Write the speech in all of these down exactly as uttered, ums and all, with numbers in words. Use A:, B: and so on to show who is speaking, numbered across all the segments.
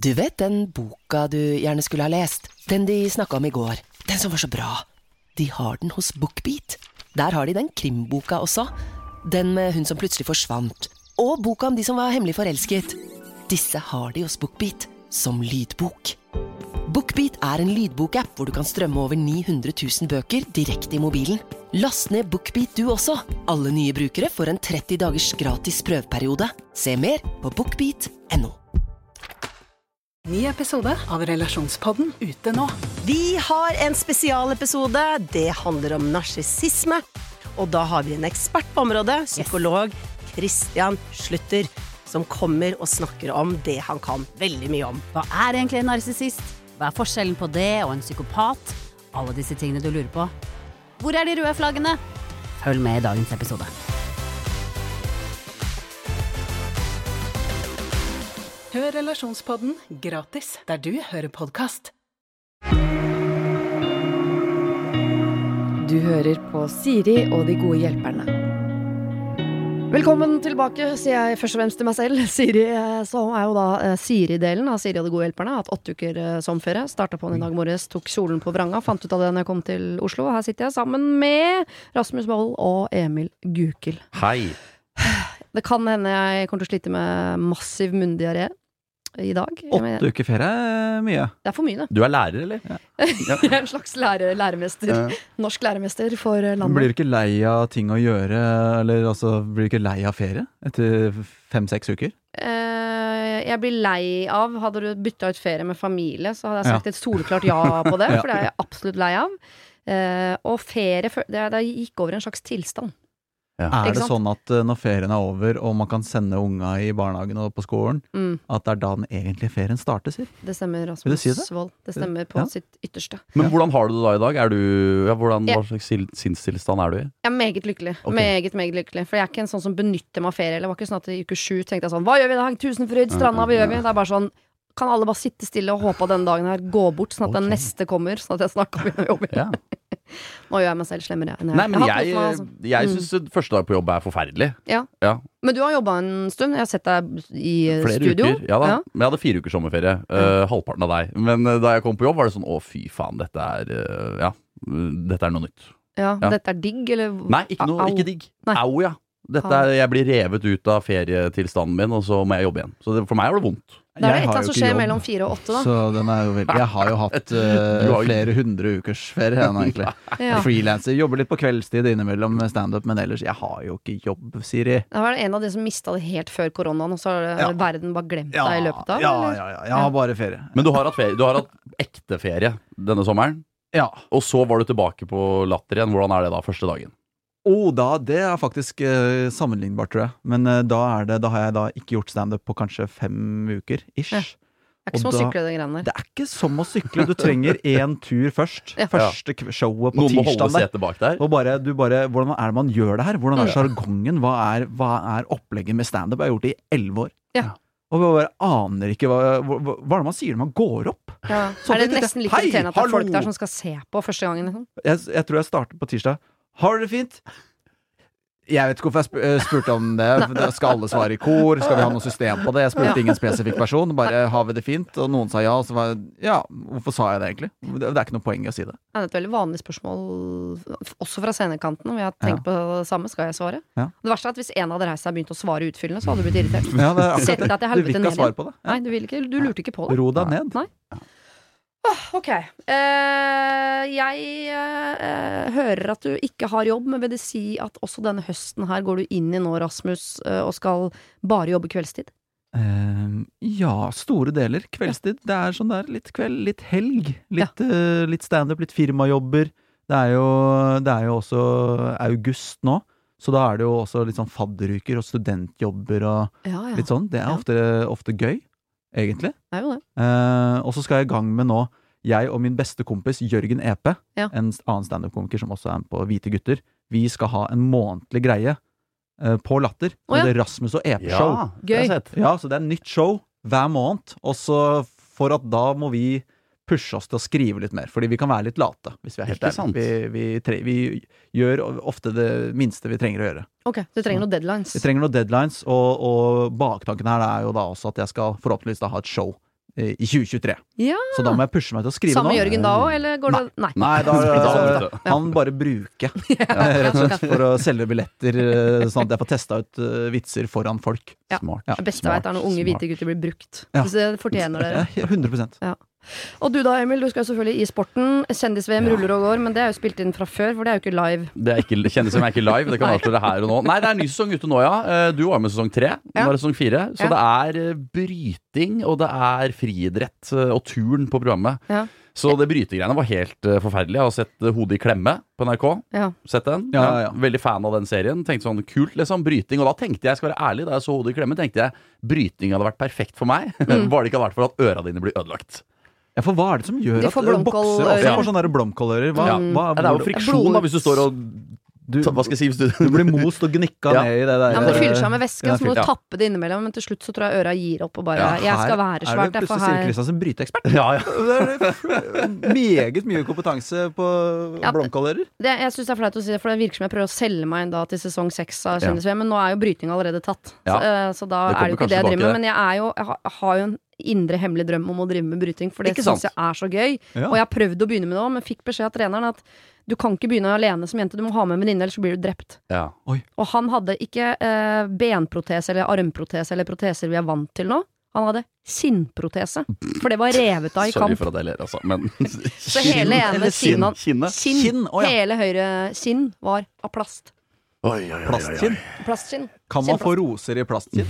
A: Du vet den boka du gjerne skulle ha lest? Den de snakket om i går. Den som var så bra. De har den hos BookBeat. Der har de den krimboka også. Den med hun som plutselig forsvant. Og boka om de som var hemmelig forelsket. Disse har de hos BookBeat som lydbok. BookBeat er en lydbokapp hvor du kan strømme over ni hundre tusen bøker direkte i mobilen. Last ned BookBeat du også. Alle nye brukere får en tretti dagers gratis prøveperiode. Se mer på bookbeat punktum no.
B: Ny episode av Relasjonspodden ute nå.
C: Vi har en spesialepisode. Det handler om narsissisme. Og da har vi en ekspert på området, psykolog Christian Slutter, som kommer og snakker om det han kan veldig mye om.
D: Hva er egentlig en narsissist? Hva er forskjellen på det og en psykopat? Alle disse tingene du lurer på. Hvor er de røde flaggene? Følg med i dagens episode.
B: Hør Relasjonspodden gratis der du hører podcast.
E: Du hører på Siri og de gode hjelperne. Velkommen tilbake, sier jeg først og fremst til meg selv. Siri, så er jo da Siri-delen av Siri og de gode hjelperne. Hatt åtte uker sommerferie. Startet på den i dag morges, tok kjolen på vranga, fant ut av det når jeg kom til Oslo. Her sitter jeg sammen med Rasmus Wold og Emil Gukild.
F: Hei.
E: Det kan hende jeg kommer til å slite med massiv munndiaré i dag.
F: Åtte uker ferie er mye.
E: Det er for mye, det.
F: Du er lærer, eller? Ja.
E: Jeg er en slags lærer, læremester. Ja. Norsk læremester for landet.
F: Blir du ikke lei av ting å gjøre, eller altså, blir du ikke lei av ferie etter fem-seks uker?
E: Uh, jeg blir lei av, hadde du byttet ut ferie med familie, så hadde jeg sagt ja. Et soleklart ja på det, for det er jeg absolutt lei av. Uh, og ferie, det, det gikk over en slags tilstand.
F: Ja. Er det sånn at når ferien er over og man kan sende unga i barnehagen og på skolen, mm. at det er da den egentlige ferien starter, sier?
E: Det stemmer, Rasmus si det? Wold. Det stemmer på ja. Sitt ytterste.
F: Men hvordan har du det da i dag? Er du, ja, hvordan, ja. Hva slags sinnstilstand er du i?
E: Jeg er meget lykkelig. Okay. Meget, meget lykkelig. For jeg er ikke en sånn som benytter meg av ferie. Det var ikke sånn at i uke sju tenkte jeg sånn, hva gjør vi da? Tusenfryd, stranda, hva gjør vi? Det er bare sånn, kan alle bare sitte stille og håpe at den dagen her går bort, sånn at okay. den neste kommer, sånn at jeg snart kan begynne å jobbe. Ja. Nå gjør jeg meg selv slemmere enn jeg.
F: Nei, men jeg, jeg, altså. jeg synes mm. første dag på jobb er forferdelig.
E: Ja. ja. Men du har jobbet en stund. Jeg har sett deg i
F: Flere
E: studio.
F: Uker, ja da. Ja. Men jeg hadde fire uker sommerferie. Uh, halvparten av deg. Men uh, da jeg kom på jobb var det sånn, å fy faen, dette er, uh, ja, dette er noe nytt.
E: Ja, ja. Dette er digg, eller?
F: Nei, ikke, noe, ikke digg. Nei. Au, ja. Dette er, jeg blir revet ut av ferietilstanden min, og så må jeg jobbe igjen. Så det, for meg er det vondt.
E: Da er det et eller annet som skjer jobb, mellom fire og åtte da.
G: Så den er jo veldig, jeg har jo hatt uh, flere hundre ukers ferie enn egentlig. Ja. Freelancer, jobber litt på kveldstid innimellom med stand-up, men ellers, jeg har jo ikke jobb, Siri.
E: Det var en av de som mistet det helt før koronaen, og så har ja. verden bare glemt
G: ja.
E: deg i løpet av.
G: Ja, ja, ja, jeg har bare ferie.
F: Men du har hatt, ferie, du har hatt ekte ferie denne sommeren?
G: Ja.
F: Og så var du tilbake på Latter igjen. Hvordan er det da, første dagen?
G: Oh, da, det er faktisk uh, sammenlignbart, tror jeg. Men uh, da, er det, da har jeg da ikke gjort stand-up på kanskje fem uker, ish. Ja.
E: Det er ikke som å sykle det greiene der.
G: Det er ikke som å sykle. Du trenger en tur først. Ja. Første showet på
F: Noen må
G: tirsdag
F: holde setet bak der.
G: Og bare, du bare, hvordan er det man gjør det her? Hvordan er jargongen? Hva er, hva er opplegget med stand-up? Jeg har gjort det i elleve år.
E: Ja.
G: Og vi bare aner ikke hva, hva, hva er det man sier når man går opp.
E: Ja. Er det nesten litt irriterende at det er folk der som skal se på første gangen? Liksom?
G: Jeg, jeg tror jeg starter på tirsdag. Har du det fint? Jeg vet ikke hvorfor jeg sp spurte om det. Skal alle svare i kor? Skal vi ha noe system på det? Jeg spurte ja. ingen spesifikk person. Bare, har vi det fint? Og noen sa ja. Og så var jeg, ja, hvorfor sa jeg det egentlig? Det, det er ikke noe poeng i å si det.
E: Det er et veldig vanlig spørsmål, også fra scenekanten. Og vi har tenkt ja. på det samme. Skal jeg svare? Ja. Det verste er at hvis en hadde reist seg begynt å svare utfyllende, så hadde du blitt irritert.
G: Ja, det er akkurat det. Du vil ikke ha svar på det.
E: Nei, du, vil ikke, du lurte ikke på det.
G: Ro deg ned.
E: Nei. Oh, ok. Uh, jeg uh, hører at du ikke har jobb, men vil det si at også denne høsten her går du inn i nå, Rasmus, uh, og skal bare jobbe kveldstid?
G: Uh, ja, store deler. Kveldstid. Ja. Det er sånn der, litt kveld, litt helg. Litt, ja. uh, litt stand-up, litt firmajobber. Det er, jo, det er jo også august nå, så da er det jo også litt sånn fadderuker og studentjobber og ja, ja. litt sånn. Det er ja. ofte, ofte gøy. Egentlig.
E: Det er jo det.
G: Uh, og så skal jeg i gang med nå, jeg og min beste kompis Jørgen Epe,
E: ja.
G: en annen stand-up-komiker som også er på Hvite gutter, vi skal ha en månedlig greie uh, på Latter,
E: oh, ja.
G: med det Rasmus og Epe-show.
F: Ja,
E: gøy.
G: Ja, så det er en nytt show hver måned, og så for at da må vi pushe oss til å skrive litt mer, fordi vi kan være litt late, hvis vi er helt ærlig. Vi, vi, tre, vi gjør ofte det minste vi trenger å gjøre.
E: Ok, du trenger noen deadlines.
G: Vi trenger noen deadlines, og, og baktanken her er jo da også at jeg skal forhåpentligvis da ha et show
F: i tjue tjuetre.
E: Ja.
F: Så da må jeg pushe meg til å skrive
E: Samme
F: nå.
E: Jørgen da også, eller går det Nei.
F: Nei, da er han bare bruker rett og slett for å selge billetter, sånn at jeg får testa ut uh, vitser foran folk.
E: Ja.
F: Smart. Ja.
E: Det beste jeg vet er når unge hvite gutter blir brukt.
F: Ja.
E: Så det fortjener dere.
F: Ja, hundre prosent.
E: Ja. Og du da, Emil, du skal jo selvfølgelig i sporten. Kjendis-V M ja. ruller og går, men det er jo spilt inn fra før, for det er jo ikke live.
H: Det er ikke, kjendis-V M er ikke live, det kan vi avsløre her og nå. Nei, det er en ny sesong ute nå, ja. Du var med sesong tre, nå
E: ja.
H: er det sesong fire. Så
E: ja.
H: det er bryting, og det er friidrett og turn på programmet.
E: Ja.
H: Så det brytegreiene var helt uh, forferdelig. Jeg har sett uh, Hodet i klemme på N R K.
E: Ja.
H: Sett den?
F: Ja, ja, ja.
H: Veldig fan av den serien. Tenkte sånn, kult liksom, bryting. Og da tenkte jeg, jeg skal være ærlig, da jeg så Hodet i klemme, tenkte jeg, bryting hadde vært perfekt for meg. Mm. Var det ikke hadde vært for at øra dine blir ødelagt.
F: Ja, for hva er det som gjør
E: De
F: at
E: får
F: bokser også
E: ja.
F: får sånne blomkålører? Hva,
H: ja.
F: hva,
H: det er jo friksjon da, hvis du står og
F: du,
H: hva skal jeg si hvis du
F: du blir most og gnikka
H: ja.
F: ned i det der.
E: Ja, men det fyller seg med væske,
F: ja,
E: så må du
H: ja.
E: tappe det innimellom. Men til slutt så tror jeg øra gir opp og bare
F: Ja,
E: Jeg skal være
F: her
E: svært.
F: er det plutselig Siri Kristiansen bryteekspert.
H: Ja, ja.
F: Det er meget mye kompetanse på
E: Ja,
F: blomkålører.
E: det, Jeg synes det er flaut å si det, for det virker som jeg prøver å selge meg inn da til sesong seks av Kjendis-V M, men nå er jo bryting allerede tatt.
H: Ja.
E: Så, uh, så da
H: Det
E: er det jo ikke
H: kommer
E: det jeg
H: kanskje
E: driver med.
H: tilbake,
E: Men jeg, er jo, jeg, har, jeg har jo en indre hemmelig drøm om å drive med bryting, for det
H: Ikke
E: syns
H: sant?
E: jeg er så gøy.
F: Ja.
E: Og jeg har prøvd å begynne med det òg, men fikk beskjed av treneren at du kan ikke begynne alene som jente, du må ha med en venninne, ellers så blir du drept.
H: ja.
E: Og han hadde ikke eh, benprotese eller armprotese eller proteser vi er vant til nå. Han hadde sinnprotese, for det var revet av i
H: Sorry
E: kamp.
H: for at jeg ler, altså. Men
E: Så hele ene
H: Skinn,
E: kinnet
H: kinnet.
E: Kinn,
F: Kinn, å ja.
E: hele høyre kinn var av plast.
H: Oi, oi, oi, oi, oi.
F: Plastkinn.
E: Plastskinn.
F: Kan man få roser i plastkinn?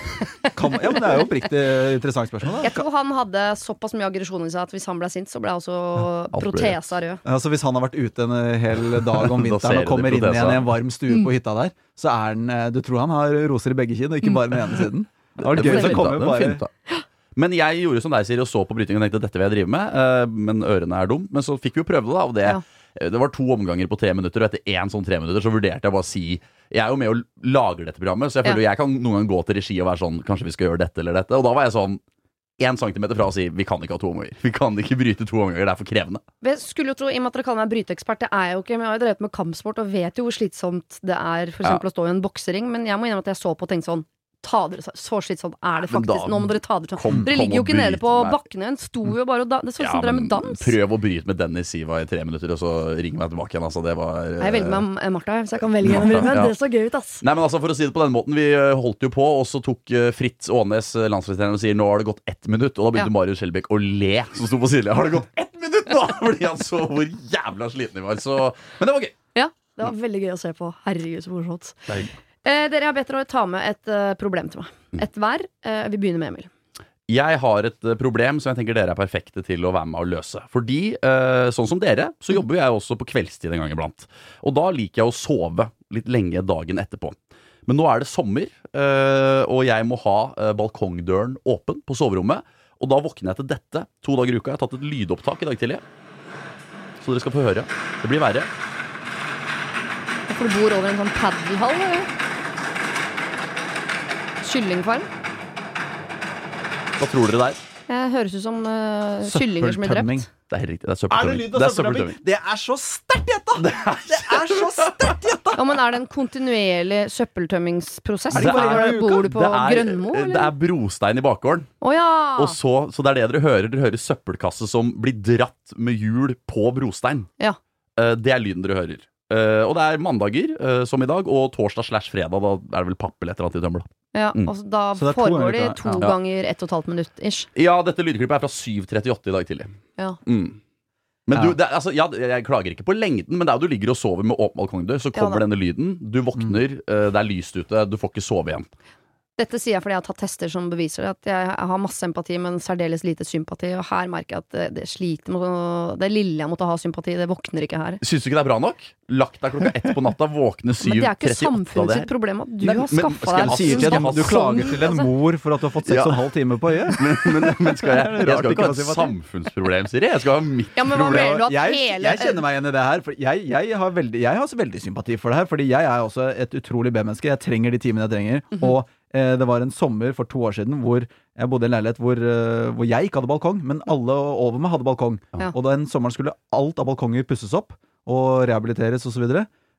F: Kan man, ja, men det er jo oppriktig interessant spørsmål. Da.
E: Jeg tror han hadde såpass mye aggresjon i seg at hvis han ble sint, så ble også
H: alt ble
E: protesa rød.
F: Altså Hvis han har vært ute en hel dag om
H: Da ser
F: vinteren og
H: du
F: kommer
H: de
F: inn igjen
H: protesa.
F: i en varm stue på hytta der, så er han eh, Du tror han har roser i begge kinn, og ikke bare den ene siden. Det var
H: Det
F: gøy
H: var
F: så
H: fint,
F: kommer
H: da. Det var
F: bare
H: fint, da. Men jeg gjorde som deg, Siri, og så på bryting og tenkte dette vil jeg drive med. eh, Men ørene er dum. Men så fikk vi jo prøve det, da. Og det,
E: Ja.
H: det var to omganger på tre minutter, og etter én sånn tre minutter så vurderte jeg bare å si Jeg er jo med og lager dette programmet, så jeg føler jo jeg kan noen gang gå til regi og være sånn Kanskje vi skal gjøre dette eller dette. Og da var jeg sånn én centimeter fra å si vi kan ikke ha to omganger. Vi kan ikke bryte to omganger, det er for krevende.
E: Jeg skulle jo tro, i og med at dere kaller meg bryteekspert, det er jeg jo ikke, men jeg har jo drevet med kampsport og vet jo hvor slitsomt det er for eksempel
H: Ja.
E: å stå i en boksering, men jeg må innrømme at jeg så på og tenkte sånn Ta dere, så slitsomt er det
H: Men
E: faktisk.
H: da-
E: Nå må dere ta dere sånn.
H: Kom-
E: Dere
H: kom
E: ligger jo
H: og
E: ikke nede
H: bryt
E: på
H: meg.
E: bakken igjen. Sto jo bare og da, Det så ut som dere drev med dans.
H: prøv å bryte med Dennis Siva i tre minutter, og så ring meg tilbake igjen. Altså, det var
E: Jeg velger meg Martha, så jeg kan velge en. Men
H: Ja.
E: det så gøy ut, ass.
H: Nei, men altså For å si det på den måten, vi eh, holdt jo på, og så tok eh, Fritz Aanes, eh, landslagstreneren, og sier nå har det gått ett minutt. Og da begynte
E: Ja.
H: Marius Skjelbæk å le, som sto på sidelinja. Har det gått ett minutt nå?! Fordi han så hvor jævla sliten vi var. Så, men det var gøy.
E: Ja, det var veldig gøy å se på. Herregud, så morsomt.
H: Det er hyggelig.
E: Eh, dere har bedt dere å ta med et eh, problem til meg. Et hver. Eh, vi begynner med Emil.
H: Jeg har et eh, problem som jeg tenker dere er perfekte til å være med å løse. Fordi, eh, sånn som dere, så jobber jeg også på kveldstid en gang iblant. Og da liker jeg å sove litt lenge dagen etterpå. Men nå er det sommer, eh, og jeg må ha eh, balkongdøren åpen på soverommet. Og da våkner jeg til dette to dager i uka. Jeg har tatt et lydopptak i dag tidlig. Så dere skal få høre. Det blir verre.
E: For du bor over en sånn padelhall, eller? Kyllingfarm.
H: Hva tror dere det er?
E: Det høres ut som uh, kyllinger som blir
F: Søppeltømming.
E: drept.
H: Det er helt riktig. Det er
F: Er det
H: søppeltømming.
F: lyd av
H: Det er
F: søppeltømming? Det er så sterkt gjetta! Det er så sterkt gjetta!
E: Ja, men Er det en kontinuerlig søppeltømmingsprosess?
F: Er det
E: Eller
F: hver uke?
E: bor du på
H: Det er-
E: Grønmo?
H: Det
E: Eller?
H: er brostein i bakgården.
E: Å ja!
H: Og så, så det er det dere hører. Dere hører søppelkasse som blir dratt med hjul på brostein.
E: Ja.
H: Eh, det er lyden dere hører. Eh, og det er mandager, eh, som i dag, og torsdag slash fredag. Da er det vel papp eller et eller annet i tømmer. Da.
E: ja
H: Mm.
E: altså, da
F: Så det er to
E: foregår
F: ganger
E: det
F: i uka,
E: to
F: ja.
E: ganger ett og et halvt minutt ish.
H: Ja, dette lydklippet er fra syv trettiåtte i dag tidlig.
E: Ja.
H: Mm. Men
F: Ja.
H: du, det, er- altså, ja, jeg klager ikke på lengden, men det er jo du ligger og sover med åpen balkongdør, så
E: Ja
H: kommer
E: da.
H: denne lyden. Du våkner, eh, det er lyst ute, du får ikke sove igjen.
E: Dette sier jeg fordi jeg har tatt tester som beviser det. At jeg har masse empati, men særdeles lite sympati. Og her merker jeg at det, det sliter med å- Det lille jeg måtte ha sympati, det våkner ikke her.
H: Syns du ikke det er bra nok? Lagt deg klokka ett på natta, våkne syv
E: Men det er ikke
H: trettiåtte av
E: samfunnet
H: det
E: sitt problem at du
H: Nei,
E: har
H: men
E: skaffa
H: skal jeg
E: deg
F: Sier til
H: Skal
F: en,
H: ha
F: du klager til en
E: altså.
F: mor for at du har fått seks
H: Ja.
F: og en halv time på øyet.
H: men, men, men skal jeg, jeg
F: Rart
H: skal
F: ikke
H: ikke ha
F: å si
H: et
F: hva det er.
H: samfunnsproblem, Siri. Jeg skal ha mitt
E: Ja, men hva
H: problem.
E: mener du at
F: jeg,
E: hele
F: jeg kjenner meg igjen i det her. For jeg, jeg, har veldig, jeg har også veldig sympati for det her. Fordi jeg er også et utrolig B-menneske. Jeg trenger de timene jeg trenger.
E: Mhm.
F: Og eh, det var en sommer for to år siden hvor jeg bodde i en leilighet hvor, eh, hvor jeg ikke hadde balkong, men alle over meg hadde balkong.
E: Ja.
F: Og den sommeren skulle alt av balkonger pusses opp og rehabiliteres osv.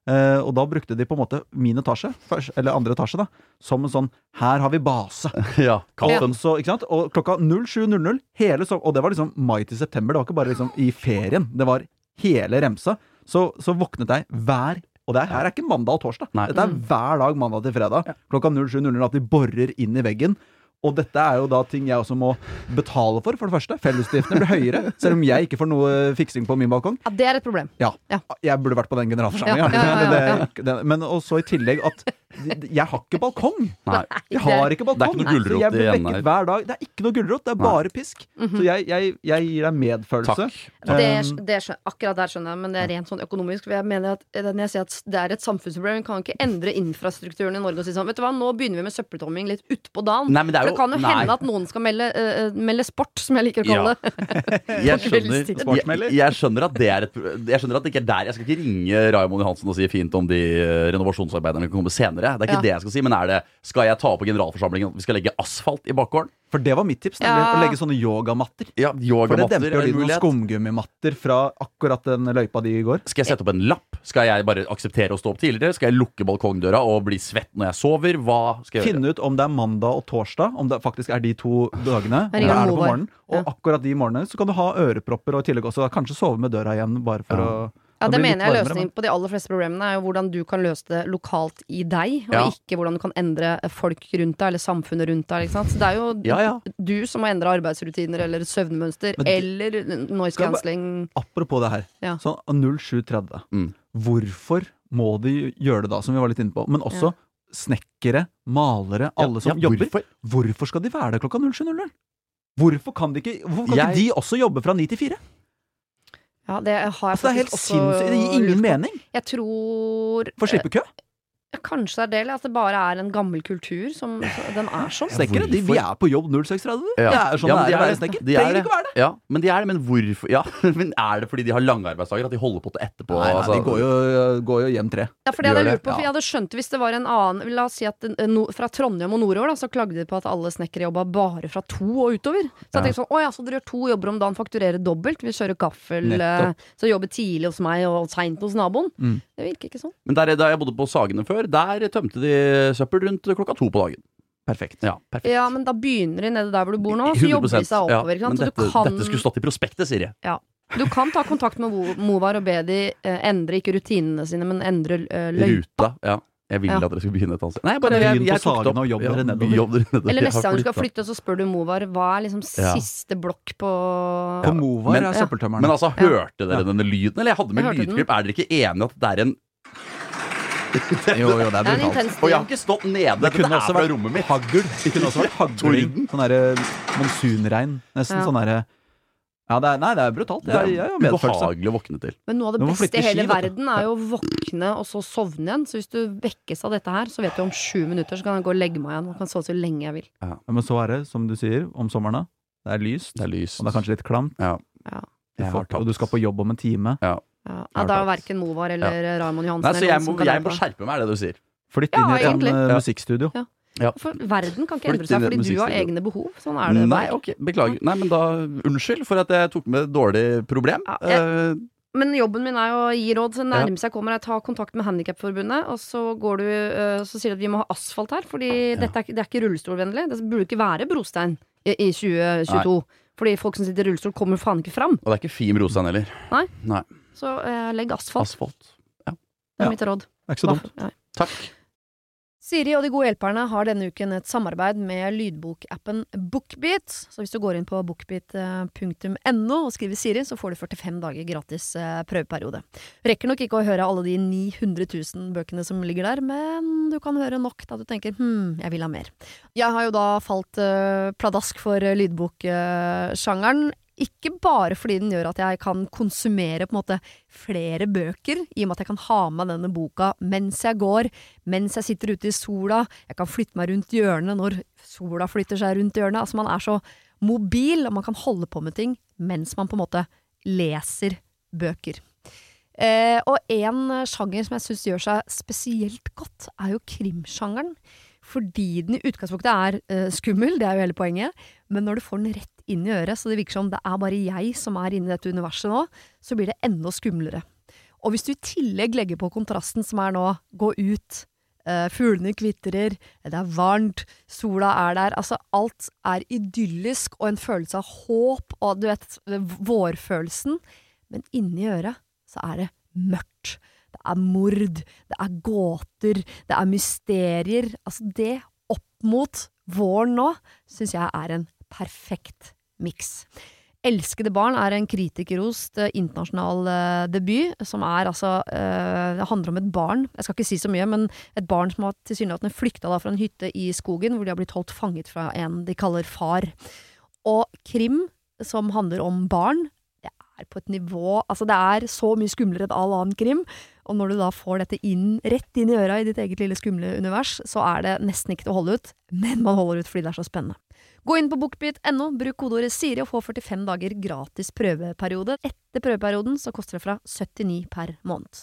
G: Uh, og da brukte de på en måte min etasje, først, eller andre etasje da, som en sånn, her har vi base.
H: Ja, kaffen.
G: Og, så, ikke sant? Og klokka sju null null, hele, så, og det var liksom mai til september, det var ikke bare liksom i ferien, det var hele remsa. Så, så våknet jeg hver, og det her er ikke mandag og torsdag,
H: Nei.
G: dette er hver dag mandag til fredag,
H: ja.
G: klokka sju null null, at de borrer inn i veggen. Og dette er jo da ting jeg også må betale for, for det første. Fellesutgiftene blir høyere, selv om jeg ikke får noe fiksing på min balkong.
E: Ja, det er et problem.
G: Ja,
E: ja.
G: Jeg burde vært på den generalforsamlingen.
E: Ja, ja, ja, ja, ja.
G: Det, det, men også i tillegg at jeg har ikke balkong.
H: Nei.
G: Jeg har ikke balkong.
H: Det er ikke noe gulrot
G: så jeg blir
H: igjen
G: vekket
H: her.
G: hver dag. Det er ikke noe gulrot, det er bare pisk.
E: Mm-hmm.
G: Så jeg, jeg, jeg gir deg medfølelse.
H: Takk.
E: Det,
G: Um,
E: det skjønner, akkurat der skjønner jeg, men det er rent sånn økonomisk. For jeg mener at når jeg sier at det er et samfunnsproblem, vi kan ikke endre infrastrukturen i Norge og si sånn, vet du hva, nå begynner vi med søppeltomming litt utpå dagen.
H: Nei, men det er
E: For
H: jo-
E: det kan jo
H: nei.
E: hende at noen skal melde, uh, melde sport, som jeg liker å kalle det.
H: Jeg skjønner,
G: Sportsmelder.
H: jeg, jeg skjønner at det er et Jeg skjønner at det ikke er der. Jeg skal ikke ringe Raymond Johansen og si fint om de eh, renovasjonsarbeiderne kan komme senere. Det er ikke
E: Ja.
H: det jeg skal si. Men er det, skal jeg ta opp på generalforsamlingen at vi skal legge asfalt i bakgården?
G: For det var mitt tips, nemlig
E: Ja.
G: å legge sånne yogamatter.
H: Ja,
G: For det
H: yogamatter
G: demper jo
H: er en
G: litt noen
H: mulighet.
G: skumgummimatter fra akkurat den løypa de går.
H: Skal jeg sette opp en lapp? Skal jeg bare akseptere å stå opp tidligere? Skal jeg lukke balkongdøra og bli svett når jeg sover? Hva skal jeg gjøre?
G: Finne ut om det er mandag og torsdag, om det faktisk er de to dagene. Om
E: Jeg
G: det
E: ringer
G: er det på
E: Movar.
G: morgenen. Og
E: Ja.
G: akkurat de morgenene så kan du ha ørepropper og i tillegg også kanskje sove med døra igjen, bare for
H: Ja.
G: å
E: Ja,
G: da
E: det
G: blir litt
E: mener jeg
G: varmere,
E: løsningen på de aller fleste problemene er jo hvordan du kan løse det lokalt i deg, og
H: Ja.
E: ikke hvordan du kan endre folk rundt deg, eller samfunnet rundt deg, ikke sant? Så det er jo
H: Ja, ja.
E: du som må endre arbeidsrutiner, eller søvnmønster,
G: Men det-
E: eller noise
G: Skal jeg bare-
E: cancelling.
G: Apropos det her.
E: Ja.
G: Sånn sju tretti.
H: Mm.
G: Hvorfor må de gjøre det da, som vi var litt inne på? Men også snekkere, malere, alle som
H: ja,
G: jobber.
H: hvorfor?
G: Hvorfor skal de være der klokka sju null null? Hvorfor kan de ikke Hvorfor kan
H: Jeg-
G: ikke de også jobbe fra ni til fire?
E: Ja, det har jeg
G: Altså, det er helt
E: faktisk også
G: sinnssykt. Det gir ingen
E: lurt på.
G: mening.
E: Jeg tror
G: For å slippe kø.
E: eh, Kanskje det er det, eller at det bare er en gammel kultur som så Den er sånn.
G: Snekkere, de, vi er på jobb seks tretti.
H: Ja.
G: Det er sånn
H: Ja, men
G: det er å
H: de
G: være snekker.
H: de er
G: Trenger ikke være det.
H: Ja, men de er det, men hvorfor Ja, men er det fordi de har lange arbeidsdager at de holder på til etterpå?
G: Nei, nei,
H: altså?
G: de går jo, går jo hjem tre.
E: Ja, for det hadde
H: Gjør
E: jeg
H: det?
E: lurt på, for jeg hadde skjønt det hvis det var en annen. La oss si at eh, no, fra Trondheim og nordover, da, så klagde de på at alle snekkere jobba bare fra to og utover. Så jeg tenkte sånn, å ja, så dere gjør to jobber om dagen, fakturerer dobbelt. Vi kjører gaffel, eh,
G: Nettopp.
E: så jobber tidlig hos meg og seint hos naboen.
G: Mm.
E: Det virker ikke sånn.
H: Men der, da jeg bodde på Sagene før, der tømte de søppel rundt klokka to på dagen.
G: Perfekt.
H: Ja, perfekt.
E: Ja, men da begynner de nede der hvor du bor nå, så
H: hundre
E: jobber de
H: prosent.
E: seg oppover.
H: Ja,
E: Ikke sant?
H: men
E: Så
H: dette,
E: du kan,
H: dette skulle stått i prospektet, Siri.
E: ja. Du kan ta kontakt med Mo- Movar og be de eh, endre ikke rutinene sine, men endre eh, løypa.
H: Ruta. Ja. Jeg ville
E: Ja.
H: at dere skulle begynne et annet sted. Nei,
G: Kan
H: bare
G: dere
H: jeg,
G: begynne
H: jeg
G: på
H: tok det
G: Sagene
H: opp.
G: og jobbe
H: Ja,
G: dere nedover?
H: jobb dere nedover.
E: Eller
H: Jeg
E: neste
H: har
E: gang du skal
H: flyttet.
E: flytte, så spør du Movar hva er liksom
H: Ja.
E: siste blokk på
G: På Movar
H: Men-
G: er søppeltømmerne.
H: Men altså,
E: Ja.
H: hørte dere
G: Ja.
H: denne lyden? Eller jeg hadde med
E: Jeg hørte den.
H: lydklipp. Er dere ikke enige at det er en
G: Jo, jo, det er
E: Det er en
G: brutalt.
E: intens
H: Og jeg har
E: stil.
H: ikke stått nede.
G: Det
H: Dette
G: kunne
H: er
G: også
H: fra
G: vært
H: rommet mitt.
G: hagl. Det kunne også vært hagling.
H: Torden.
G: Sånn derre monsunregn. Nesten
E: Ja.
G: sånn derre Ja, det er, nei, det er brutalt.
H: Det er
G: Jeg, jeg har medfølelse.
H: ubehagelig å våkne til.
E: Men noe av det
G: Du må
E: beste
G: flytte
E: i hele
G: ski, vet du.
E: verden er jo å våkne og så sovne igjen. Så hvis du vekkes av dette her, så vet du om sju minutter så kan jeg gå og legge meg igjen. Og kan sove så lenge jeg vil.
G: Ja, men så er det, som du sier, om sommeren da. Det er lyst,
H: Det er lyst.
G: og det er kanskje litt klamt.
H: Ja.
E: Ja.
G: Du
H: Jeg
G: får,
H: har tatt.
G: og du skal på jobb om en time.
E: Ja. Ja, da er jo verken Movar eller Raymond Johansen
H: Nei, så
E: eller
H: jeg
E: noen
H: må,
E: som kan
H: jeg må
E: hjelpe.
H: skjerpe meg, er det du sier.
G: Flytt
E: Ja,
G: inn i et
E: egentlig.
G: uh,
H: Ja.
G: musikkstudio.
E: For verden kan ikke
H: Flytt
E: endre seg
H: inn i et
E: fordi du har
H: musikkstudio.
E: egne behov. Sånn er det
H: Nei,
E: bare.
H: ok, beklager. Nei, men da unnskyld for at jeg tok med et dårlig problem.
E: Ja, jeg-
H: Eh,
E: Men jobben min er jo å gi råd. Så nærmest jeg kommer jeg tar kontakt med Handikapforbundet, og så går du øh, Så sier du at vi må ha asfalt her, fordi dette er, ikke- det er ikke rullestolvennlig. Det burde ikke være brostein i, i tjue tjueto. Fordi folk som sitter i rullestol, kommer faen ikke fram.
H: og det er ikke Fim Rostein heller.
E: Nei.
H: Nei.
E: Så øh, legg asfalt.
H: Asfalt.
E: Det
G: Ja.
E: er mitt råd.
G: Det er ikke så dumt.
E: Nei.
H: Takk.
E: Siri og De gode hjelperne har denne uken et samarbeid med lydbokappen Bookbeat. Så hvis du går inn på bookbeat punktum no og skriver Siri, så får du førtifem dager gratis eh, prøveperiode. Rekker nok ikke å høre alle de ni hundre tusen bøkene som ligger der, men du kan høre nok da du tenker hm, jeg vil ha mer. Jeg har jo da falt eh, pladask for eh, lydboksjangeren. Ikke bare fordi den gjør at jeg kan konsumere på en måte flere bøker, i og med at jeg kan ha med denne boka mens jeg går, mens jeg sitter ute i sola, jeg kan flytte meg rundt hjørnet når sola flytter seg rundt hjørnet. Altså man er så mobil, og man kan holde på med ting mens man på en måte leser bøker. Eh, og en sjanger som jeg synes gjør seg spesielt godt, er jo krimsjangeren. Fordi den i utgangspunktet er eh, skummel, det er jo hele poenget, men når du får den rett inn i øret, så det virker som det er bare jeg som er inne i dette universet nå, så blir det enda skumlere. Og hvis du i tillegg legger på kontrasten som er nå, gå ut, uh, fuglene kvitrer, det er varmt, sola er der, altså alt er idyllisk, og en følelse av håp, og du vet, vårfølelsen, men inni øret så er det mørkt. Det er mord, det er gåter, det er mysterier. Altså det opp mot våren nå, synes jeg er en perfekt miks. Elskede barn er en kritikerrost uh, internasjonal uh, debut, som er altså, uh, det handler om et barn, jeg skal ikke si så mye, men et barn som har tilsynelatende flyktet da fra en hytte i skogen, hvor de har blitt holdt fanget fra en de kaller far. Og krim, som handler om barn, det er på et nivå, altså det er så mye skumlere enn all annen krim, og når du da får dette inn, rett inn i øra i ditt eget lille skumle univers, så er det nesten ikke til å holde ut, men man holder ut fordi det er så spennende. Gå inn på bookbeat punktum no, bruk kodeordet Siri og få førtifem dager gratis prøveperiode. Etter prøveperioden så koster det fra syttini per måned.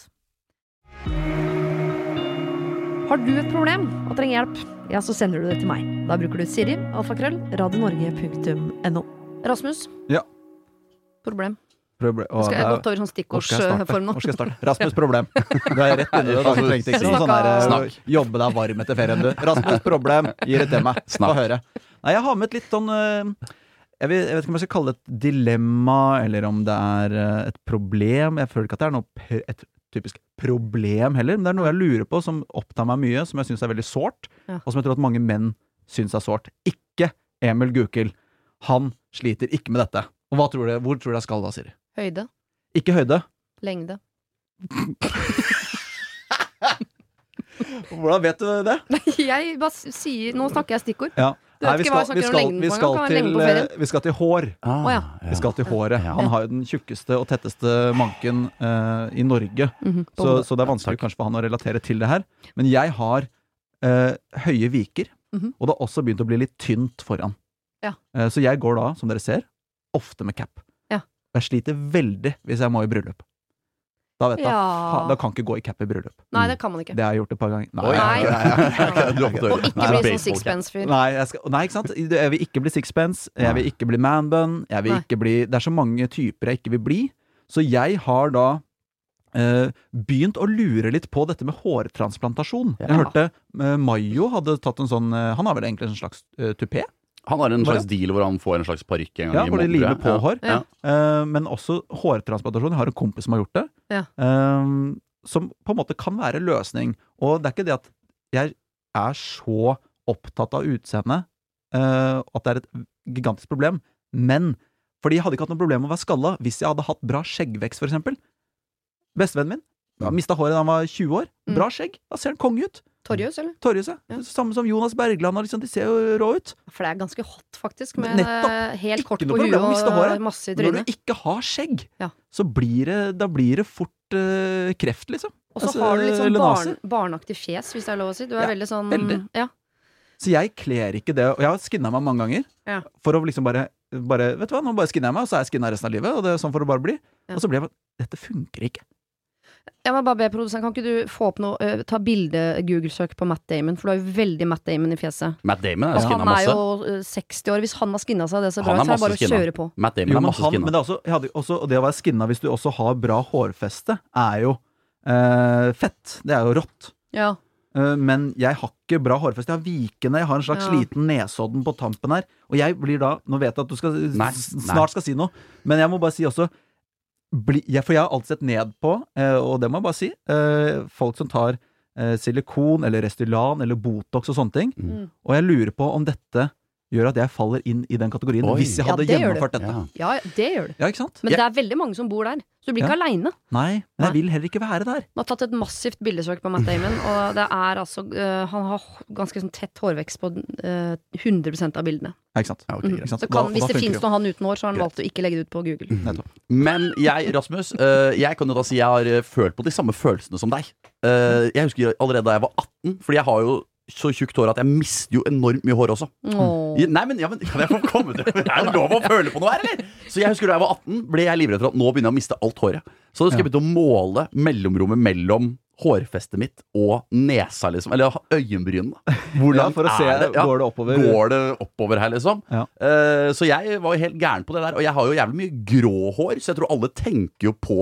E: Har du et problem og trenger hjelp, ja, så sender du det til meg. Da bruker du Siri, alfakrøll, radionorge punktum no. Rasmus?
F: Ja.
E: Problem.
F: Problem. Å,
E: skal jeg gått over sånn stikkordsform nå?
F: Hvor skal jeg starte? Rasmus problem. Du er rett inni det. Du trengte ikke noe sånn der jobbe deg varm etter ferien, du. Rasmus problem, gir det til meg. Få høre. Nei, jeg har med et litt sånn jeg vet, jeg vet ikke om jeg skal kalle det et dilemma, eller om det er et problem. Jeg føler ikke at det er noe, et typisk problem heller, men det er noe jeg lurer på som opptar meg mye, som jeg synes er veldig sårt, ja. Og som jeg tror at mange menn synes er sårt. Ikke Emil Gukild. Han sliter ikke med dette. Og hva tror du, hvor tror du jeg skal da, Siri?
E: Høyde.
F: Ikke høyde.
E: Lengde.
F: Hvordan vet du det?
E: Jeg bare sier, nå snakker jeg stikkord.
F: Ja.
E: Du vet
F: Nei, vi
E: ikke hva
F: skal,
E: jeg snakker om lengden
F: vi
E: på
F: skal,
E: en gang,
F: til,
E: lengden på ferien.
F: vi skal til hår.
H: Ah,
E: oh, ja.
F: Vi skal til håret. Han har jo den tjukkeste og tetteste manken uh, i Norge. Mm-hmm. så, så det er vanskelig kanskje for han å relatere til det her. Men jeg har uh, høye viker, mm-hmm. og det har også begynt å bli litt tynt foran.
E: Ja.
F: Uh, så jeg går da, som dere ser, ofte med cap.
E: Ja.
F: Jeg sliter veldig hvis jeg må i bryllup. Da vet jeg,
E: ja.
F: faen, da kan ikke gå i cap i bryllup.
E: Nei, det kan man ikke.
F: Det har jeg gjort et par ganger. Nei,
E: Nei.
F: Nei.
E: Nei. Og ikke bli sånn sixpence-fyr.
F: Nei, jeg skal, nei, ikke sant? Jeg vil ikke bli sixpence, jeg vil ikke bli manbun, jeg vil ikke bli, det er så mange typer jeg ikke vil bli. Så jeg har da eh, begynt å lure litt på dette med hårtransplantasjon. Ja. Jeg hørte eh, Mayo hadde tatt en sånn, eh, han har vel egentlig en slags eh, tupé.
H: Han har en slags deal hvor han får en slags parykk en gang
F: ja,
H: i
F: måneden. Ja, hvor de limer på
H: ja.
F: hår.
H: Ja.
F: Uh, men også hårtransplantasjon. Jeg har en kompis som har gjort det.
E: Ja.
F: Uh, som på en måte kan være løsning. Og det er ikke det at jeg er så opptatt av utseendet uh, at det er et gigantisk problem. Men, fordi jeg hadde ikke hatt noe problem med å være skalla hvis jeg hadde hatt bra skjeggvekst, for eksempel. Bestevennen min ja. mistet håret da han var tjue år. Bra skjegg. Da ser han konge ut.
E: Torjus, eller?
F: Torjus, ja. ja. Samme som Jonas Bergland, liksom, de ser jo rå ut.
E: For det er ganske hot, faktisk, med
F: Nettopp.
E: helt kort
F: ikke
E: på huet og masse i trynet.
F: Når du ikke har skjegg,
E: ja.
F: så blir det, da blir det fort uh, kreft, liksom.
E: Og så
F: altså,
E: har du litt sånn barn, barnaktig fjes, hvis det er lov å si. Du er
F: ja,
E: veldig sånn
F: veldig.
E: Ja.
F: Så jeg kler ikke det. Og jeg har skinnet meg mange ganger,
E: ja.
F: for å liksom bare, bare vet du hva, nå bare skinner jeg meg, og så er jeg skinnet resten av livet, og det er sånn for å bare bli. Ja. Og så blir jeg bare, dette funker ikke.
E: Jeg må bare be produsent, kan ikke du få opp noe uh, ta bilde Google-søk på Matt Damon, for du har jo veldig Matt Damon i fjeset.
H: Matt Damon er
E: og
H: skinnet
E: han
H: masse.
E: er jo uh, seksti år, hvis han har skinnet seg det så bra,
H: så er det bare
E: å kjøre på.
H: Matt Damon
F: jo,
H: er masse
F: han,
H: skinnet.
F: Men det, er også, jeg hadde også, og det å være skinnet hvis du også har bra hårfeste, er jo uh, fett. Det er jo rått.
E: Ja.
F: Uh, men jeg har ikke bra hårfeste. Jeg har vikende, jeg har en slags
E: ja.
F: liten nesodden på tampen her. Og jeg blir da, nå vet jeg at du skal,
H: nei,
F: snart
H: nei.
F: skal si noe, men jeg må bare si også Bli, ja, for jeg har alltid sett ned på, eh, og det må jeg bare si, eh, folk som tar eh, silikon eller Restylan eller Botox og sånne ting.
E: Mm.
F: Og jeg lurer på om dette gjør at jeg faller inn i den kategorien. Oi. Hvis jeg hadde ja, gjennomført dette.
E: Ja. ja, det gjør du.
F: Ja, ikke sant?
E: Men
F: jeg...
E: det er veldig mange som bor der, så du blir ikke ja. alene.
F: Nei, men jeg vil heller ikke være der.
E: Man har tatt et massivt bildesøk på Matt Damon, og det er altså, uh, han har ganske sånn tett hårvekst på uh, hundre prosent av bildene.
F: Ja, ikke sant? Ja, okay,
E: mm.
F: ikke sant?
E: Så kan,
F: da,
E: hvis
F: da
E: det finnes
F: jo.
E: noe han uten hår, så har han valgt å ikke legge det ut på Google.
F: Mm.
H: Men jeg, Rasmus, uh, jeg kan jo da si jeg har følt på de samme følelsene som deg. Uh, jeg husker allerede da jeg var atten, fordi jeg har jo så tjukt hår at jeg mister jo enormt mye hår også.
E: Oh.
H: Nei, men, ja, men kan jeg få komme til? Det er jo lov å føle på noe her, eller? Så jeg husker da jeg var atten, ble jeg livredd for at nå begynner jeg å miste alt håret. Så da skal jeg begynne å måle mellomrommet mellom hårfestet mitt og nesa, liksom. Eller øyenbrynene. Hvordan
F: ja, for å se,
H: det? Ja,
F: går det oppover?
H: Går det oppover her, liksom?
F: Ja.
H: Uh, så jeg var jo helt gæren på det der, og jeg har jo jævlig mye grå hår, så jeg tror alle tenker jo på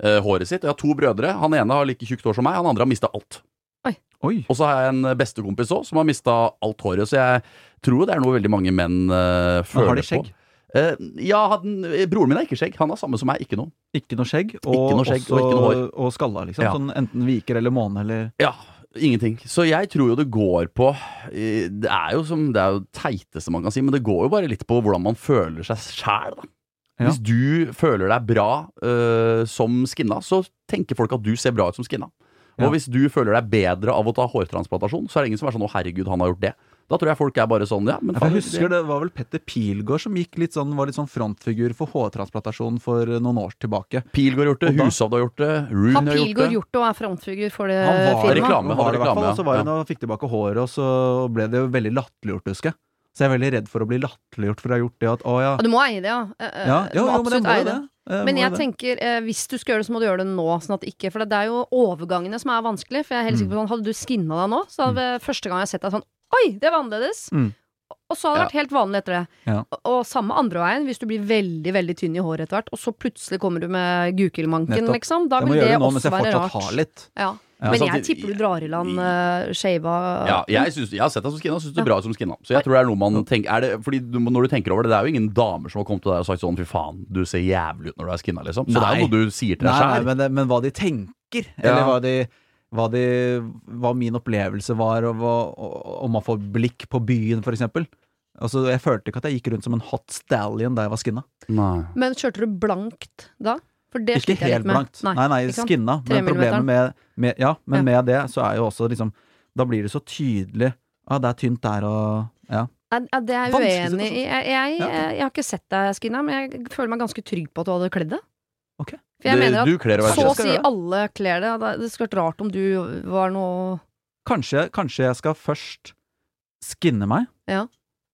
H: uh, håret sitt. Jeg har to brødre. Han ene har like tjukt hår som meg, han andre har mistet alt.
E: Oi.
F: Oi.
H: Og så har jeg en bestekompis også, som har mistet alt håret. Så jeg tror det er noe veldig mange menn uh, føler på.
F: Har de skjegg?
H: Uh, ja, han, broren min har ikke skjegg. Han har samme som meg, ikke noe.
F: Ikke noe skjegg, og,
H: ikke noe skjegg,
F: også,
H: og ikke noe hår.
F: Og skalla, liksom.
H: Ja.
F: Sånn enten viker eller måne, eller
H: Ja, ingenting. Så jeg tror jo det går på Det er jo som Det er jo teiteste man kan si, men det går jo bare litt på hvordan man føler seg sjæl, da.
F: Ja.
H: Hvis du føler deg bra uh, som skinna, så tenker folk at du ser bra ut som skinna. Og
F: Ja.
H: hvis du føler deg bedre av å ta hårtransplantasjon, så er det ingen som er sånn 'Å, herregud, han har gjort det'. Da tror jeg folk er bare sånn, ja, men
F: Ja, for jeg husker det var vel Petter Pilgaard som gikk litt sånn, var litt sånn frontfigur for hårtransplantasjon for noen år tilbake.
H: Pilgaard har gjort det,
F: Og da-
H: Hushovd har gjort det, Rune
E: Har
H: har gjort
E: Pilgaard
H: det.
E: gjort det og er frontfigur for det
F: Han var
E: firmaet?
H: reklame.
F: Han var det i hvert fall,
H: reklame,
F: og så var
H: ja.
F: hun og fikk tilbake håret, og så ble det jo veldig latterliggjort, husker jeg. Så jeg er veldig redd for å bli latterliggjort for å ha gjort det, at å ja,
E: Ja, du må eie det, ja. Eh, eh,
F: ja,
E: du
F: jo,
E: må
F: jo, men det
E: absolutt
F: må
E: eie
F: jo det. Eh,
E: Men
F: må
E: jeg
F: jo det.
E: tenker, eh, hvis du skal gjøre det, så må du gjøre det nå. Sånn at ikke, for det er jo overgangene som er vanskelig. For jeg er helt sikker på sånn, hadde du skinna deg nå, så hadde første gang jeg sett deg sånn Oi, det var annerledes!
F: Mm.
E: Og så hadde det vært helt vanlig etter det.
F: Ja.
E: Og, og samme andre veien, hvis du blir veldig veldig tynn i håret etter hvert, og så plutselig kommer du med gukelmanken,
F: Nettopp.
E: liksom. Da
F: Jeg må
E: vil
F: gjøre
E: det
F: det nå mens
E: også
F: jeg
E: være
F: fortsatt
E: rart.
F: har litt.
E: Ja.
F: Ja,
E: Men jeg
H: samtidig-
E: tipper du drar i land uh, shava.
H: Ja, jeg, synes, jeg har sett deg som skinna, og syns du er bra ut som skinna. Så jeg tror det er noe man tenker er det, Fordi du, når du tenker over det, det er jo ingen damer som har kommet til deg og sagt sånn 'fy faen, du ser jævlig ut når du er skinna', liksom. Så det er
F: Nei.
H: jo noe du sier til deg
F: Nei, nei,
H: sjæl.
F: men, det, men hva de tenker,
H: Ja.
F: eller hva de hva, de, hva min opplevelse var, og hva, og, om man får blikk på byen, for eksempel. Altså, jeg følte ikke at jeg gikk rundt som en hot stallion da jeg var skinna.
H: Nei.
E: Men kjørte du blankt da? For det
F: Ikke
E: sliter jeg
F: helt
E: litt med.
F: blankt. Nei, nei,
E: ikke sant?
F: skinna.
E: Tre
F: Men problemet
E: millimeteren.
F: med, med Ja, men
E: Ja.
F: med det så er jo også liksom Da blir det så tydelig. Ja, det er tynt der, og ja.
E: Ja, ja, det er jeg
F: Vanskelig
E: uenig i. Jeg, jeg,
F: Ja.
E: jeg, jeg har ikke sett deg skinna, men jeg føler meg ganske trygg på at du hadde kledd det.
F: Ok.
E: For jeg
H: Det-
E: mener at
H: du kler å være
E: så å
H: kjent.
E: si alle kler det. og Det skulle vært rart om du var noe
F: Kanskje, kanskje jeg skal først skinne meg.
E: Ja.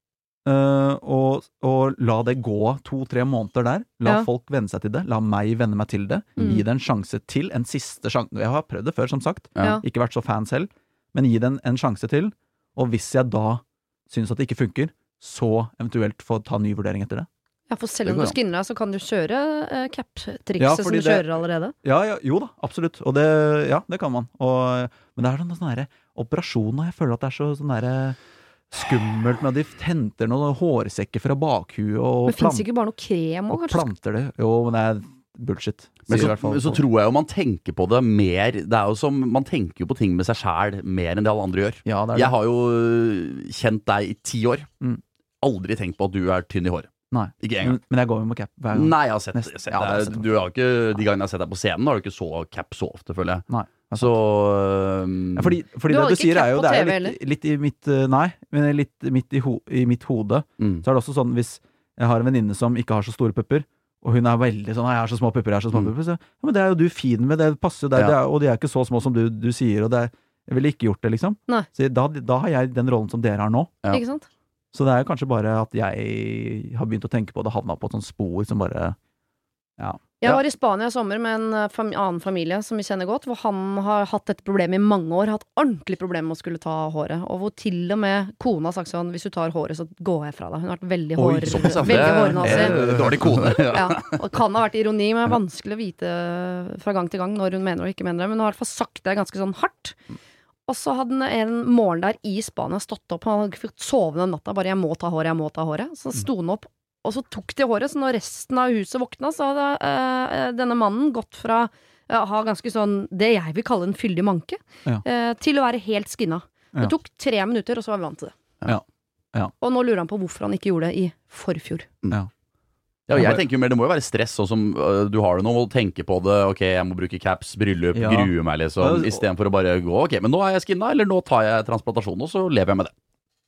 F: eh, og, og la det gå to-tre måneder der. La
E: Ja.
F: folk venne seg til det. La meg venne meg til det.
E: Mm.
F: Gi det en sjanse til. En siste sjanse. Jeg har prøvd det før, som sagt.
E: Ja.
F: Ikke vært så fan selv. Men gi det en, en sjanse til. Og hvis jeg da syns at det ikke funker, så eventuelt få ta ny vurdering etter det.
E: Ja, for selv
H: Det
E: om
H: går
E: du
H: an.
E: skinner deg, så kan du kjøre uh, cap-trikset
F: Ja,
E: som
F: fordi
E: du
F: det-
E: kjører allerede.
F: Ja, ja, jo da, absolutt. Og det, ja, det kan man. Og, men det er sånn sånn derre operasjon, og jeg føler at det er så sånn derre skummelt med at de henter noen hårsekker fra bakhuet og,
E: Men fins
F: plant,
E: ikke bare noe krem òg,
F: og
E: kanskje?
F: planter det. Jo, men det er bullshit.
H: Men
F: sier
H: så,
F: i hvert fall
H: men så
F: folk.
H: tror jeg jo man tenker på det mer Det er jo som Man tenker jo på ting med seg sjæl mer enn det alle andre gjør.
F: Ja, det er det.
H: Jeg har jo øh, kjent deg i ti år.
F: Mm.
H: Aldri tenkt på at du er tynn i håret.
F: Nei.
H: Ikke engang.
F: Men, men jeg går jo med cap hver gang.
H: Nei, jeg har sett,
F: Nesten.
H: jeg har sett
F: Ja, det har jeg
H: deg.
F: sett.
H: Du har ikke, de gangene jeg har sett deg på scenen, har du ikke så cap så ofte, føler jeg.
F: Nei.
H: Så øhm,
F: Ja, fordi fordi
E: Du
F: det
E: hadde
F: du
E: ikke
F: sier,
E: cap
F: er jo
E: på
F: det er
E: T V
F: jo litt, litt i mitt uh, Nei, men litt midt i, ho, i mitt hode.
H: mm.
F: Så er det også sånn hvis jeg har en venninne som ikke har så store pupper, og hun er veldig sånn 'Jeg har så små pupper, jeg har så små
H: Mm.
F: pupper', så ja, men det er jo du fin med, det passer jo deg,
H: Ja.
F: det er, og de er ikke så små som du, du sier, og det er, jeg ville ikke gjort det, liksom.
E: Nei.
F: Så da, da har jeg den rollen som dere har nå.
H: Ja.
E: Ikke sant?
F: Så det er jo kanskje bare at jeg har begynt å tenke på det, havna på et sånt spor som bare Ja.
E: Jeg
F: Ja.
E: var i Spania i sommer med en uh, fam annen familie som vi kjenner godt, hvor han har hatt dette problemet i mange år, hatt ordentlig problem med å skulle ta håret, og hvor til og med kona har sagt sånn 'hvis du tar håret, så går jeg fra deg'. Hun har vært veldig,
F: Oi,
E: hår,
H: såpass, ja.
E: veldig
H: Det-
E: hårnazi.
H: eh, Dårlig kone. Ja.
E: Ja, og kan ha vært ironi, men det er vanskelig å vite fra gang til gang når hun mener og ikke mener det. Men hun har i hvert fall sagt det ganske sånn hardt. Og så hadde han en morgen der i Spania stått opp, han hadde fått sove den natta, bare 'jeg må ta håret, jeg må ta håret'. Så sto han opp, og så tok de håret, så når resten av huset våkna, så hadde eh, denne mannen gått fra å ha ganske sånn, det jeg vil kalle en fyldig manke,
F: Ja.
E: eh, til å være helt skinna.
F: Ja.
E: Det tok tre minutter, og så var vi vant til det.
F: Ja. Ja.
E: Og nå lurer han på hvorfor han ikke gjorde det i forfjor.
H: Ja, og jeg tenker jo mer, Det må jo være stress, sånn som øh, du har det nå, å tenke på det. Ok, jeg må bruke caps, bryllup,
F: Ja.
H: grue meg, liksom.
F: Ja,
H: Istedenfor å bare gå ok, men nå er jeg skinna, eller nå tar jeg transplantasjon, og så lever jeg med det.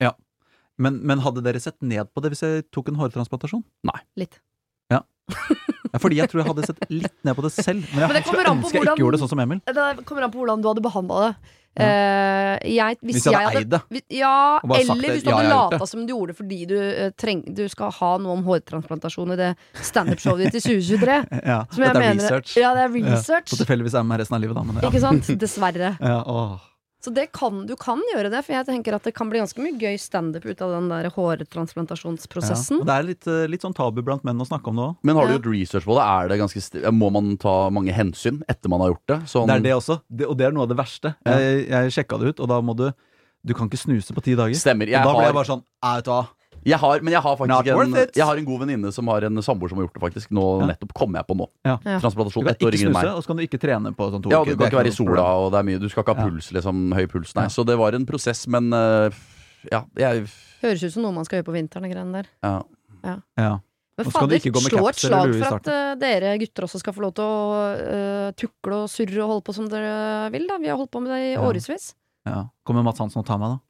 F: Men, men hadde dere sett ned på det hvis jeg tok en hårtransplantasjon?
E: Litt.
F: Ja, fordi jeg tror jeg hadde sett litt ned på det selv. Men jeg
E: Men det kommer
F: skulle
E: an på
F: ønske jeg
E: hvordan-
F: ikke gjorde det sånn som Emil.
E: Det kommer an på hvordan du hadde behandla det.
F: Ja.
E: Eh, jeg, hvis,
F: Hvis jeg hadde eid det.
E: hvis- Ja,
F: Og bare sagt
E: eller
F: det,
E: hvis du
F: ja,
E: hadde
F: jeg har gjort
E: lata
F: det.
E: som du gjorde det fordi du, eh, treng, du skal ha noe om hårtransplantasjon i det standup-showet ditt i tjue tjuetre.
F: Ja,
E: Som jeg
F: dette er
E: mener-
F: research.
E: Ja, det er research.
F: Ja, så tilfeldigvis er jeg med resten av livet, da. Men ja.
E: Ikke sant? Dessverre.
F: Ja, åh.
E: Så det kan, du kan gjøre det, for jeg tenker at det kan bli ganske mye gøy stand-up ut av den der hårtransplantasjonsprosessen.
F: Ja. Og det er litt, litt sånn tabu blant menn å snakke om det også.
H: Men har du
E: Ja.
H: gjort research på det? Er det ganske st- Må man ta mange hensyn etter man har gjort det? Sånn,
F: Det er det også, det, og det er noe av det verste.
H: Ja.
F: Jeg, jeg sjekka det ut, og da må du Du kan ikke snuse på ti dager.
H: Stemmer. Jeg
F: og da ble
H: har-
F: jeg bare sånn, «Æ, vet du hva?
H: Jeg har, men jeg har
F: Not
H: faktisk en,
F: worth it.
H: jeg har en god venninne som har en samboer som har gjort det, faktisk. Nå
F: Ja.
H: nettopp kom jeg på nå.
F: Ja.
E: Ja.
F: Du
H: Transplantasjon
F: kan
H: ett år
F: ikke
H: yngre enn
F: snuse,
H: meg.
F: og så kan du ikke trene på sånn to
H: Ja,
F: uker.
H: du
F: Det
H: kan
F: er
H: ikke være i
F: noe
H: sola,
F: problem.
H: og det er mye. Du skal ikke ha
F: Ja.
H: puls, liksom. Høy puls, nei.
F: Ja.
H: Så det var en prosess, men øh, ja, jeg
E: Høres ut som noe man skal gjøre på vinteren, de greiene der.
H: ja.
F: Ja.
E: Men
F: Nå skal du
E: fader,
F: ikke gå med
E: slå et
F: caps eller
E: slag
F: lue i
E: for at eh, dere gutter også skal få lov til å eh, tukle og surre og holde på som dere vil, da. Vi har holdt på med det i
F: Ja.
E: årevis.
F: Ja. Kommer Mats Hansen og tar meg, da?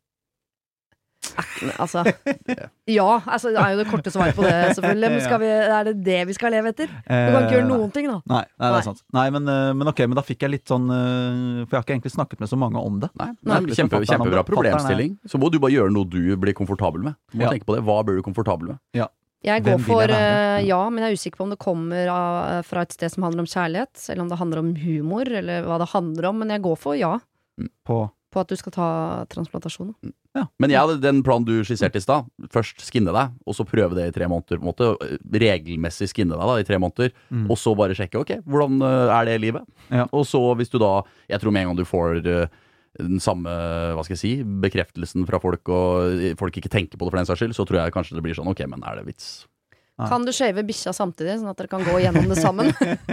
E: Men, altså, ja, altså, det er jo det korte svaret på det, selvfølgelig. Men skal vi, er det det vi skal leve etter? Du kan ikke gjøre noen ting, da.
F: Nei, nei, det
E: Nei.
F: er sant. Nei, men, eh, men ok, men da fikk jeg litt sånn eh, For jeg har ikke egentlig snakket med så mange om det.
H: Nei,
F: Nei.
H: nei, kjempe,
F: Fatteren om
H: kjempebra
F: det.
H: problemstilling. Så må du bare gjøre noe du blir komfortabel med. Du må
F: Ja.
H: tenke på det. Hva blir du komfortabel med?
E: Jeg
F: Hvem
E: går
F: vil
E: for
F: jeg være?
E: eh, ja, men jeg er usikker på om det kommer av, fra et sted som handler om kjærlighet, eller om det handler om humor, eller hva det handler om. Men jeg går for ja,
F: På
E: på at du skal ta transplantasjon.
H: Men jeg hadde den planen du skisserte i stad. Først skinne deg, og så prøve det i tre måneder. På en måte. Regelmessig skinne deg da, i tre måneder,
F: Mm.
H: og så bare sjekke ok, hvordan øh, er det i livet.
F: Ja.
H: Og så hvis du da Jeg tror med en gang du får øh, den samme hva skal jeg si, bekreftelsen fra folk, og folk ikke tenker på det for den saks skyld, så tror jeg kanskje det blir sånn ok, men er det vits?
F: Nei.
E: Kan du shave bikkja samtidig, sånn at dere kan gå gjennom det sammen?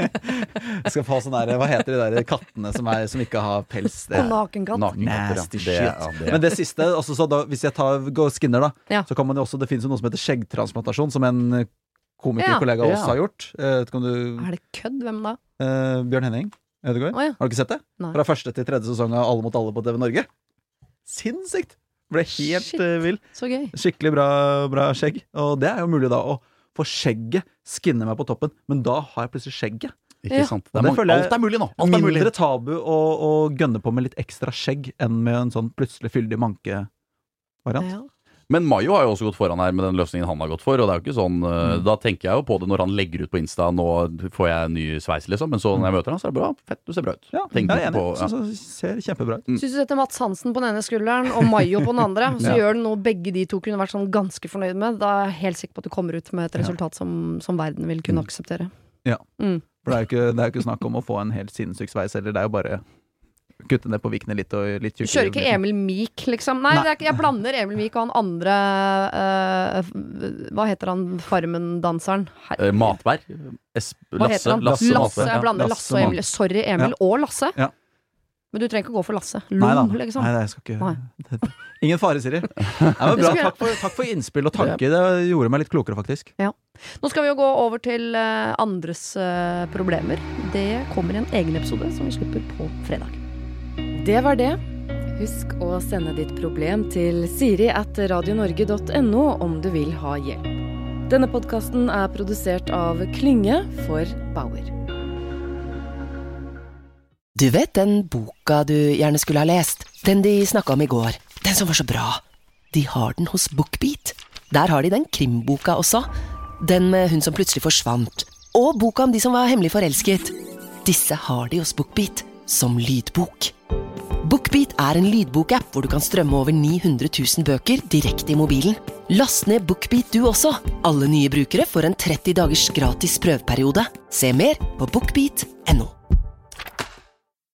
F: Jeg skal få sånn der, hva heter de der kattene som, er, som ikke har pels? Det
E: Og nakenkatt.
H: Nakenkatter,
F: Nasty
H: ja.
F: shit.
H: Det- ja, det-
F: Men det siste, altså, så da, hvis jeg tar, går skinner, da,
E: Ja.
F: så kan man jo også Det finnes jo noe som heter skjeggtransplantasjon, som en komikerkollega
H: Ja.
F: også har gjort. Eh, kan du,
E: Er det kødd? Hvem da?
F: eh, Bjørn Henning Ødegaard?
E: Å, ja.
F: Har du ikke sett det?
E: Nei.
F: Fra første til tredje sesong av Alle mot alle på T V Norge. Sinnssykt! Ble helt
E: Shit.
F: eh, vill.
E: Så gøy.
F: Skikkelig bra, bra skjegg. Og det er jo mulig da å få skjegget skinne meg på toppen, men da har jeg plutselig skjegget.
H: Ikke
E: Ja.
H: sant? Det
F: Og
H: er
F: det
H: mange,
F: føler jeg
H: alt er mulig nå! Alt er mulig.
F: Mindre tabu å, å gønne på med litt ekstra skjegg enn med en sånn plutselig fyldig manke-variant.
E: Ja.
H: Men Mayo har jo også gått foran her med den løsningen han har gått for. Og det er jo ikke sånn uh,
F: Mm.
H: Da tenker jeg jo på det når han legger ut på Insta nå får jeg en ny sveis, liksom. Men så når jeg møter han, så er det bra. Fett, du ser bra ut.
F: Ja,
H: Tenk
F: jeg er
H: på-
F: enig.
H: ja.
F: Synes det ser kjempebra ut.
H: Mm.
E: Så hvis du setter Mats Hansen på den ene skulderen og Mayo på den andre, så
F: Ja.
E: gjør det noe begge de to kunne vært sånn ganske fornøyd med, da er jeg helt sikker på at du kommer ut med et resultat som, som verden vil kunne
F: Mm.
E: akseptere.
F: Ja.
E: Mm.
F: For det er jo ikke, det er jo ikke snakk om å få en helt sinnssyk sveis heller. Det er jo bare kutte ned på vikene litt og litt
E: Du
F: tjukkere.
E: kjører ikke Emil Meek, liksom? Nei,
F: Nei.
E: Det er ikke, jeg blander Emil Meek og han andre eh, f- Hva heter han Farmen-danseren? Her-
H: Eh, Matberg. Es
E: Hva
H: Lasse.
E: heter han?
H: Lasse,
E: Lasse,
H: Matberg,
E: jeg
H: ja.
E: blander
F: Lasse
E: Lasse og Emil. Sorry, Emil
F: Ja.
E: og Lasse.
F: Ja.
E: Men du trenger ikke gå for Lasse.
F: Nei da.
E: Lom, liksom.
F: Nei, jeg skal ikke
E: Nei.
F: Ingen fare, Siri. Nei, men bra.
E: Det skal jeg-
F: Takk for, takk for innspill og tanker. Det gjorde meg litt klokere, faktisk.
E: Nå skal vi jo gå over til eh, andres eh, problemer. Det kommer i en egen episode som vi slipper på fredag.
I: Det var det. Husk å sende ditt problem til siri at radionorge punktum no om du vil ha hjelp. Denne podkasten er produsert av Klynge for Bauer.
A: Du vet den boka du gjerne skulle ha lest? Den de snakket om i går. Den som var så bra. De har den hos BookBeat. Der har de den krimboka også. Den med hun som plutselig forsvant. Og boka om de som var hemmelig forelsket. Disse har de hos BookBeat som lydbok. BookBeat er en lydbokapp hvor du kan strømme over ni hundre tusen bøker direkte i mobilen. Last ned BookBeat du også. Alle nye brukere får en tretti dagers gratis prøveperiode. Se mer på bookbeat punktum no.